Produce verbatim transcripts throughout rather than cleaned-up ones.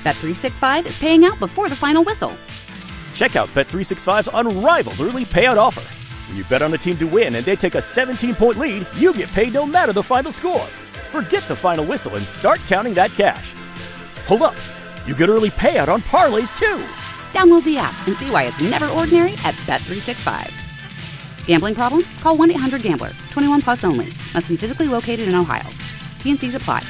Bet three sixty-five is paying out before the final whistle. Check out Bet three sixty-five's unrivaled early payout offer. When you bet on a team to win and they take a seventeen-point lead, you get paid no matter the final score. Forget the final whistle and start counting that cash. Hold up. You get early payout on parlays, too. Download the app and see why it's never ordinary at Bet three sixty-five. Gambling problem? Call one eight hundred gambler. twenty-one plus only. Must be physically located in Ohio. T N Cs apply.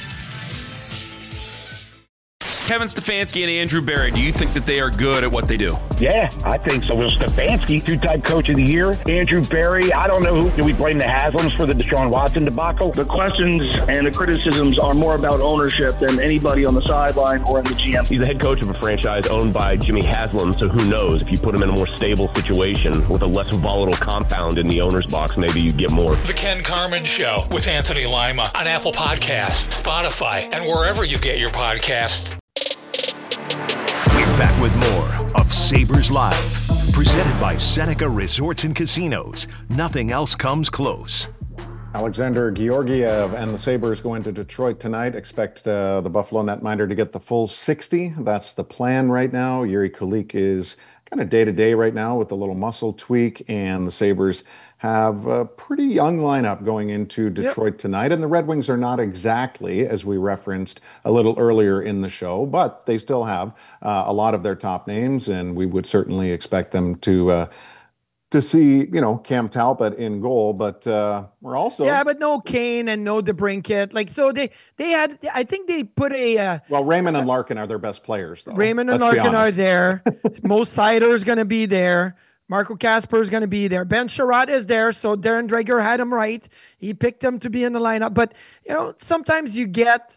Kevin Stefanski and Andrew Berry, do you think that they are good at what they do? Yeah, I think so. Well, Stefanski, two-time coach of the year. Andrew Berry, I don't know who. Do we blame the Haslams for the Deshaun Watson debacle? The questions and the criticisms are more about ownership than anybody on the sideline or in the G M. He's the head coach of a franchise owned by Jimmy Haslam, so who knows? If you put him in a more stable situation with a less volatile compound in the owner's box, maybe you get more. The Ken Carman Show with Anthony Lima on Apple Podcasts, Spotify, and wherever you get your podcasts. We're back with more of Sabres Live, presented by Seneca Resorts and Casinos. Nothing else comes close. Alexander Georgiev and the Sabres go into Detroit tonight. Expect uh, the Buffalo netminder to get the full sixty. That's the plan right now. Yuri Kulik is kind of day-to-day right now with a little muscle tweak, and the Sabres have a pretty young lineup going into Detroit yep. tonight. And the Red Wings are not exactly, as we referenced a little earlier in the show, but they still have uh, a lot of their top names, and we would certainly expect them to uh, to see, you know, Cam Talbot in goal. But uh, we're also... Yeah, but no Kane and no DeBrincat. Like, so they, they had, I think they put a... Uh, well, Raymond and Larkin are their best players, though. Raymond and Larkin are there. Mo Seider is going to be there. Marco Kasper is going to be there. Ben Sherratt is there, so Darren Dreger had him right. He picked him to be in the lineup. But, you know, sometimes you get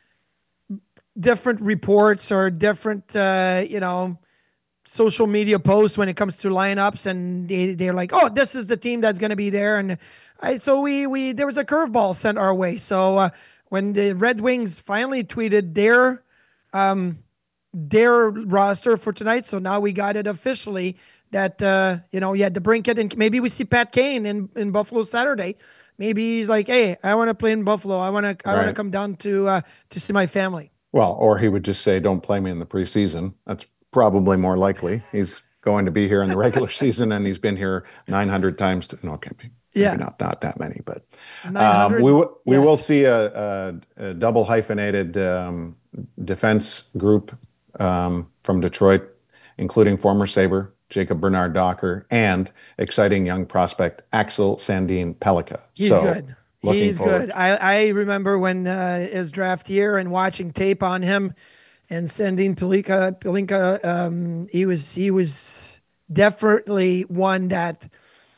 different reports or different, uh, you know, social media posts when it comes to lineups, and they, they're like, oh, this is the team that's going to be there. And I, so we, we there was a curveball sent our way. So uh, when the Red Wings finally tweeted their um, their roster for tonight, so now we got it officially, that, uh, you know, yeah, DeBrincat, and maybe we see Pat Kane in, in Buffalo Saturday. Maybe he's like, hey, I want to play in Buffalo. I want to I right. want to come down to uh, to see my family. Well, or he would just say, don't play me in the preseason. That's probably more likely. He's going to be here in the regular season, and he's been here nine hundred times. To, no, okay, maybe, yeah. maybe not, not that many, but um, we, w- we yes. will see a, a, a double hyphenated um, defense group um, from Detroit, including former Sabre Jacob Bernard Docker, and exciting young prospect Axel Sandin Pellikka. He's so, good. He's forward. good. I, I remember when uh, his draft year and watching tape on him and Sandin Pellikka. Pellikka, um, he was he was definitely one that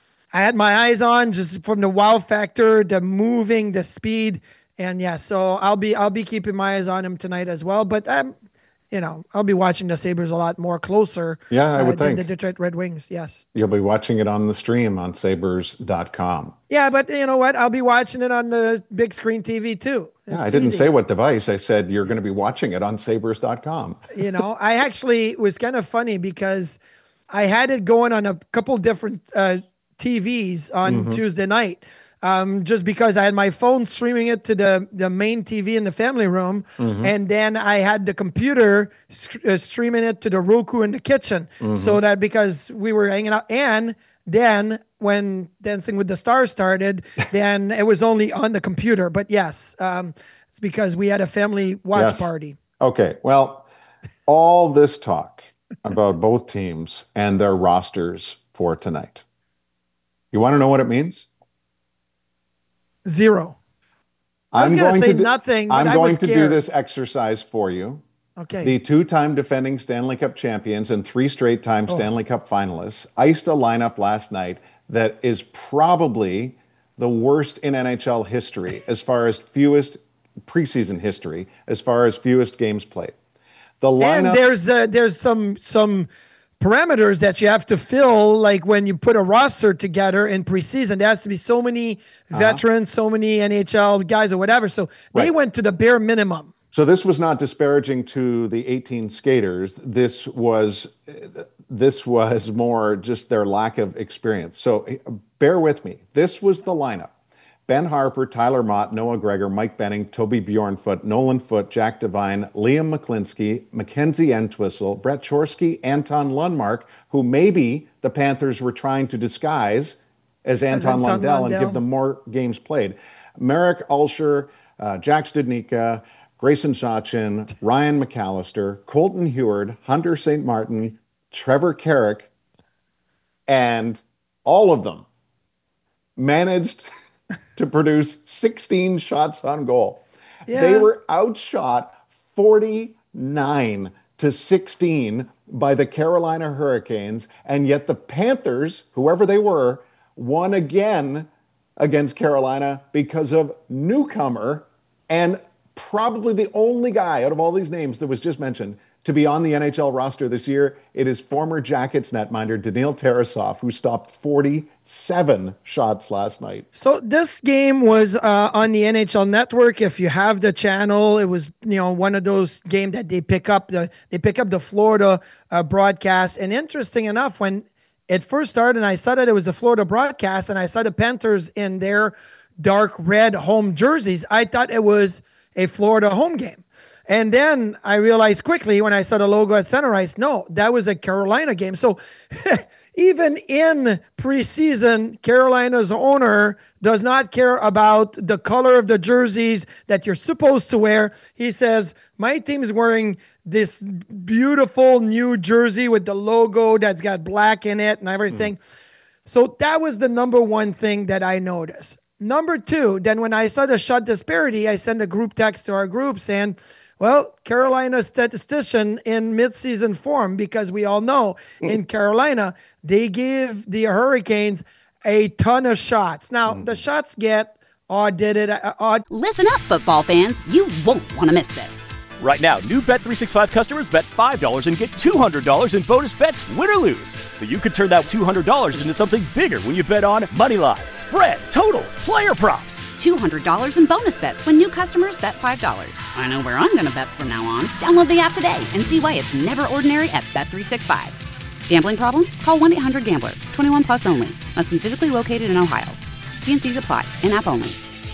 I had my eyes on, just from the wow factor, the moving, the speed, and yeah. So I'll be I'll be keeping my eyes on him tonight as well. But I'm. You know, I'll be watching the Sabres a lot more closer yeah, I would uh, than think. the Detroit Red Wings. Yes. You'll be watching it on the stream on sabres dot com. Yeah, but you know what? I'll be watching it on the big screen T V too. It's yeah, I didn't easy. say what device. I said you're going to be watching it on sabres dot com. You know, I actually, it was kind of funny because I had it going on a couple different uh, T Vs on mm-hmm. Tuesday night. Um, just because I had my phone streaming it to the, the main T V in the family room. Mm-hmm. And then I had the computer st- uh, streaming it to the Roku in the kitchen. Mm-hmm. So that because we were hanging out. And then when Dancing with the Stars started, then it was only on the computer. But yes, um, it's because we had a family watch yes. party. Okay. Well, all this talk about both teams and their rosters for tonight. You want to know what it means? Zero. I was going to say do, nothing, but I'm I going was to do this exercise for you. Okay. The two-time defending Stanley Cup champions and three straight-time oh. Stanley Cup finalists iced a lineup last night that is probably the worst in N H L history as far as fewest preseason history, as far as fewest games played. The lineup, and there's the, there's some some. parameters that you have to fill, like when you put a roster together in preseason. There has to be so many veterans, uh-huh. so many N H L guys or whatever. So they right. went to the bare minimum. So this was not disparaging to the eighteen skaters. This was this was more just their lack of experience. So bear with me. This was the lineup. Ben Harper, Tyler Mott, Noah Gregor, Mike Benning, Toby Bjornfoot, Nolan Foote, Jack Devine, Liam McClinsky, Mackenzie Entwistle, Brett Chorsky, Anton Lundmark, who maybe the Panthers were trying to disguise as Anton, Anton Lundell, Lundell and give them more games played. Marek Ulsher, uh, Jack Studnicka, Grayson Sachin, Ryan McAllister, Colton Heward, Hunter Saint Martin, Trevor Carrick, and all of them managed to produce sixteen shots on goal. Yeah. They were outshot forty-nine to sixteen by the Carolina Hurricanes, and yet the Panthers, whoever they were, won again against Carolina because of newcomer and probably the only guy out of all these names that was just mentioned to be on the N H L roster this year. It is former Jackets netminder Daniil Tarasov, who stopped forty-seven shots last night. So this game was uh, on the N H L Network. If you have the channel, it was, you know, one of those games that they pick up the they pick up the Florida uh, broadcast. And interesting enough, when it first started, and I saw that it was the Florida broadcast, and I saw the Panthers in their dark red home jerseys, I thought it was a Florida home game. And then I realized quickly when I saw the logo at center ice, no, that was a Carolina game. So even in preseason, Carolina's owner does not care about the color of the jerseys that you're supposed to wear. He says, my team's wearing this beautiful new jersey with the logo that's got black in it and everything. Mm. So that was the number one thing that I noticed. Number two, then when I saw the shot disparity, I sent a group text to our group saying, well, Carolina's statistician in midseason form, because we all know in Carolina, they give the Hurricanes a ton of shots. Now, mm. the shots get audited. Uh, odd. Listen up, football fans. You won't want to miss this. Right now, new Bet three sixty-five customers bet five dollars and get two hundred dollars in bonus bets, win or lose. So you could turn that two hundred dollars into something bigger when you bet on moneyline, spread, totals, player props. two hundred dollars in bonus bets when new customers bet five dollars. I know where I'm going to bet from now on. Download the app today and see why it's never ordinary at Bet three sixty-five. Gambling problem? Call one eight hundred gambler. twenty-one plus only. Must be physically located in Ohio. T N Cs apply. In-app only.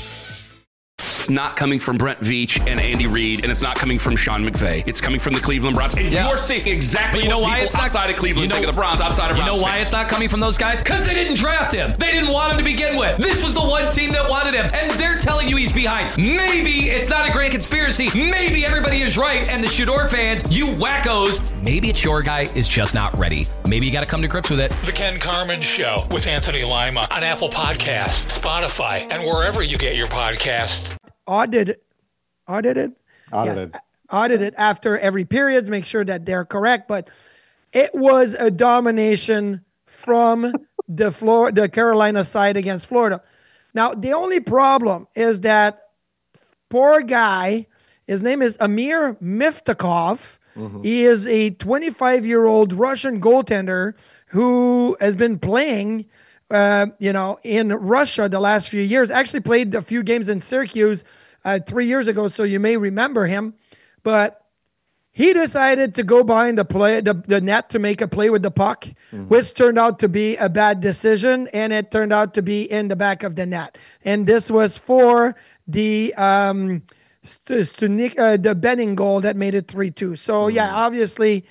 It's not coming from Brent Veach and Andy Reid, and it's not coming from Sean McVay. It's coming from the Cleveland Browns. And yeah. you're seeing exactly but you know what why people it's not, outside of Cleveland you know, think of the Browns, outside of You Browns know why fans. it's not coming from those guys? Because they didn't draft him. They didn't want him to begin with. This was the one team that wanted him, and they're telling you he's behind. Maybe it's not a grand conspiracy. Maybe everybody is right, and the Shador fans, you wackos, maybe it's your guy is just not ready. Maybe you got to come to grips with it. The Ken Carman Show with Anthony Lima on Apple Podcasts, Spotify, and wherever you get your podcasts. Audited. Audited? Audited. Yes. Audited after every period to make sure that they're correct. But it was a domination from the Flor- the Carolina side against Florida. Now, the only problem is that poor guy, his name is Amir Miftakov. Mm-hmm. He is a twenty-five-year-old Russian goaltender who has been playing uh, you know, in Russia the last few years. Actually played a few games in Syracuse Uh, three years ago, so you may remember him. But he decided to go behind the play, the, the net to make a play with the puck, mm-hmm. which turned out to be a bad decision, and it turned out to be in the back of the net. And this was for the um, St- St- uh, the Benning goal that made it three two. So, mm-hmm. yeah, obviously,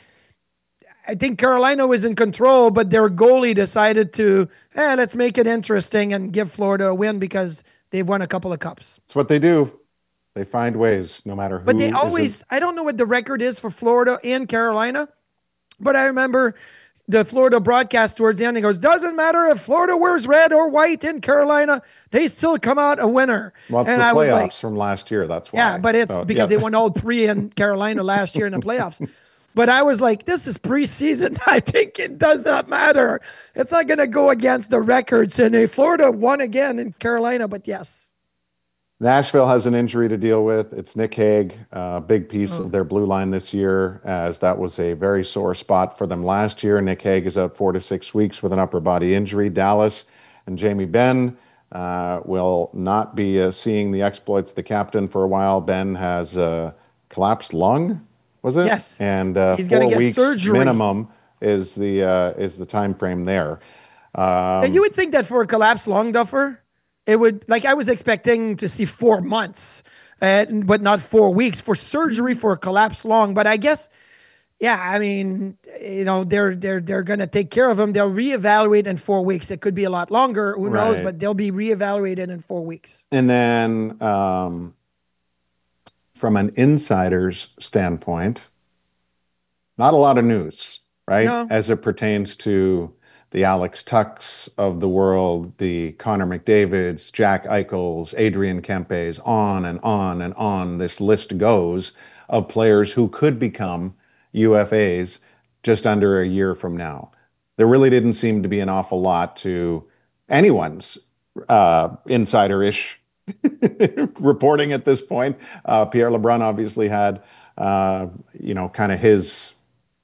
I think Carolina was in control, but their goalie decided to, eh, let's make it interesting and give Florida a win because they've won a couple of cups. It's what they do. They find ways, no matter who. But they always, I don't know what the record is for Florida and Carolina, but I remember the Florida broadcast towards the end, he goes, doesn't matter if Florida wears red or white in Carolina, they still come out a winner. Well, it's and the I playoffs was like, from last year, that's why. Yeah, but it's so, because yeah. they won all three in Carolina last year in the playoffs. But I was like, this is preseason. I think it does not matter. It's not going to go against the records. And uh, Florida won again in Carolina, but yes. Nashville has an injury to deal with. It's Nick Hague, a uh, big piece oh. of their blue line this year, as that was a very sore spot for them last year. Nick Hague is out four to six weeks with an upper body injury. Dallas and Jamie Benn uh, will not be uh, seeing the exploits of the captain for a while. Ben has a collapsed lung, was it? Yes. And uh, He's four get weeks surgery. minimum is the uh, is the time frame there. Um, and you would think that for a collapsed lung, Duffer, it would, like I was expecting to see four months, uh, but not four weeks for surgery for a collapse lung. But I guess, yeah, I mean, you know, they're they're they're going to take care of him. They'll reevaluate in four weeks. It could be a lot longer. Who knows? Right. But they'll be reevaluated in four weeks. And then um, from an insider's standpoint, not a lot of news, right? No. As it pertains to the Alex Tucks of the world, the Connor McDavids, Jack Eichels, Adrian Kempes, on and on and on this list goes of players who could become U F As just under a year from now. There really didn't seem to be an awful lot to anyone's uh, insider-ish reporting at this point. Uh, Pierre LeBrun obviously had, uh, you know, kind of his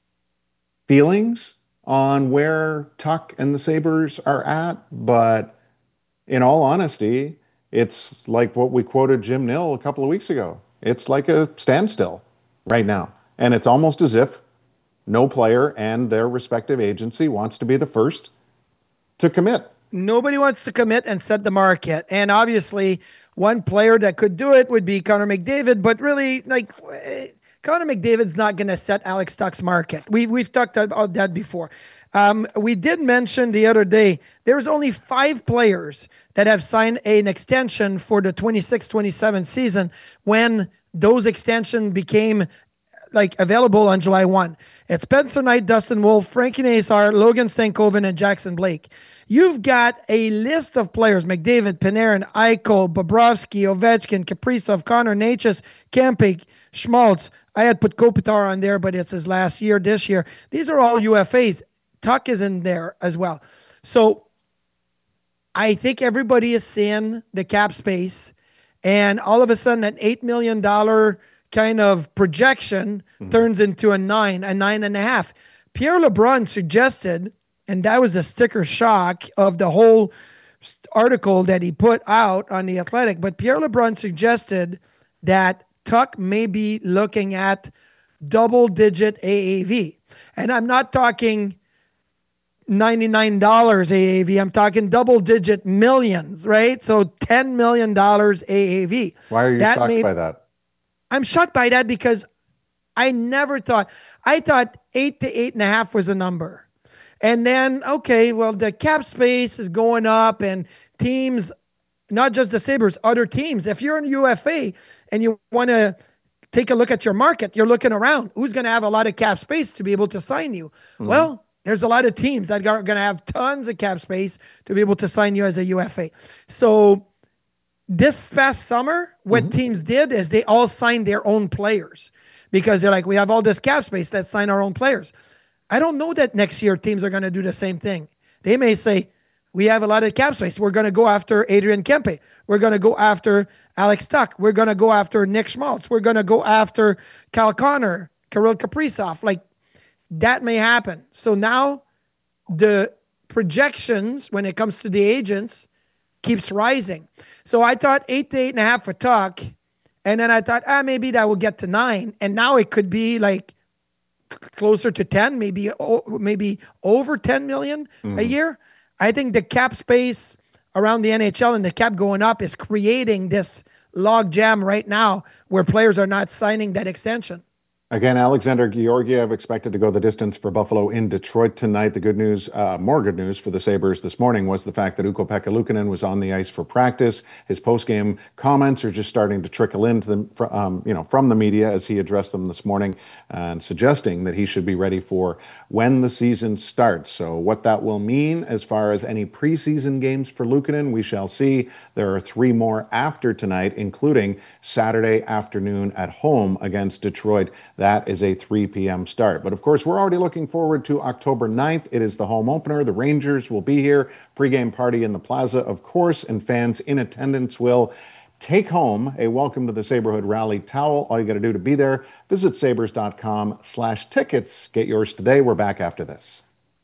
feelings on where Tuck and the Sabres are at, but in all honesty, it's like what we quoted Jim Nill a couple of weeks ago. It's like a standstill right now. And it's almost as if no player and their respective agency wants to be the first to commit. Nobody wants to commit and set the market. And obviously, one player that could do it would be Connor McDavid, but really, like, Connor McDavid's not going to set Alex Tuck's market. We, we've talked about that before. Um, we did mention the other day, there's only five players that have signed an extension for the twenty-six twenty-seven season when those extensions became like available on July first. It's Spencer Knight, Dustin Wolf, Frankie Nazar, Logan Stankoven, and Jackson Blake. You've got a list of players: McDavid, Panarin, Eichel, Bobrovsky, Ovechkin, Kaprizov, Connor, Necas, Kempe, Schmaltz. I had put Kopitar on there, but it's his last year this year. These are all U F As. Tuck is in there as well. So I think everybody is seeing the cap space, and all of a sudden an eight million dollars kind of projection mm-hmm. turns into a nine, a nine and a half. Pierre LeBrun suggested, and that was the sticker shock of the whole article that he put out on The Athletic, but Pierre LeBrun suggested that Tuck may be looking at double-digit A A V. And I'm not talking ninety-nine dollars A A V. I'm talking double-digit millions, right? So ten million dollars A A V. Why are you that shocked may, by that? I'm shocked by that because I never thought, I thought eight to eight and a half was a number. And then, okay, well, the cap space is going up and teams, not just the Sabres, other teams. If you're in U F A and you want to take a look at your market, you're looking around. Who's going to have a lot of cap space to be able to sign you? Mm-hmm. Well, there's a lot of teams that are going to have tons of cap space to be able to sign you as a U F A. So this past summer, what mm-hmm. teams did is they all signed their own players because they're like, we have all this cap space, let's sign our own players. I don't know that next year teams are going to do the same thing. They may say, we have a lot of cap space. We're going to go after Adrian Kempe. We're going to go after Alex Tuck. We're going to go after Nick Schmaltz. We're going to go after Kyle Connor, Kirill Kaprizov. Like, that may happen. So now the projections when it comes to the agents keeps rising. So I thought eight to eight and a half for Tuck. And then I thought, ah, maybe that will get to nine. And now it could be like closer to ten, maybe, maybe over ten million mm-hmm. a year. I think the cap space around the N H L and the cap going up is creating this log jam right now where players are not signing that extension. Again, Alexander Georgiev expected to go the distance for Buffalo in Detroit tonight. The good news, uh, more good news for the Sabres this morning was the fact that Ukko-Pekka Luukkonen was on the ice for practice. His post-game comments are just starting to trickle into them, um, you know, from the media as he addressed them this morning and suggesting that he should be ready for when the season starts. So what that will mean as far as any preseason games for Luukkonen, we shall see. There are three more after tonight, including Saturday afternoon at home against Detroit. That is a three p.m. start. But of course, we're already looking forward to October ninth. It is the home opener. The Rangers will be here. Pre-game party in the Plaza, of course, and fans in attendance will take home a Welcome to the Saberhood Rally towel. All you got to do to be there, visit sabres.com slash tickets. Get yours today. We're back after this.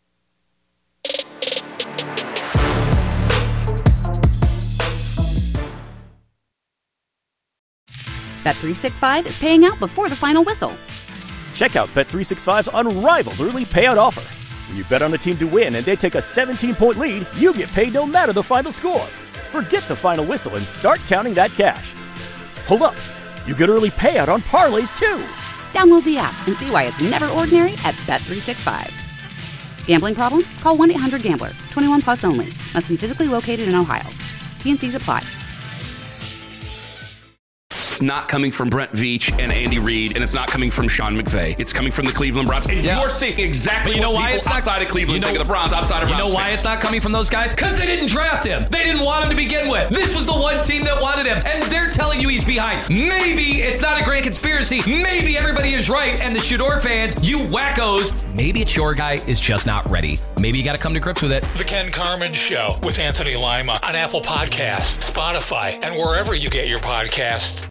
Bet three sixty-five is paying out before the final whistle. Check out Bet three sixty-five's unrivaled early payout offer. When you bet on a team to win and they take a seventeen-point lead, you get paid no matter the final score. Forget the final whistle and start counting that cash. Hold up. You get early payout on parlays, too. Download the app and see why it's never ordinary at Bet three sixty-five. Gambling problem? Call one eight hundred gambler. twenty-one plus only. Must be physically located in Ohio. T N Cs apply. It's not coming from Brent Veach and Andy Reid, and it's not coming from Sean McVay. It's coming from the Cleveland Browns. And yeah. you're seeing exactly but you know what why people it's not, outside of Cleveland you know, think of the Browns, outside of You Browns know why fans. it's not coming from those guys? Because they didn't draft him. They didn't want him to begin with. This was the one team that wanted him, and they're telling you he's behind. Maybe it's not a grand conspiracy. Maybe everybody is right, and the Shador fans, you wackos, maybe it's your guy is just not ready. Maybe you got to come to grips with it. The Ken Carman Show with Anthony Lima on Apple Podcasts, Spotify, and wherever you get your podcasts.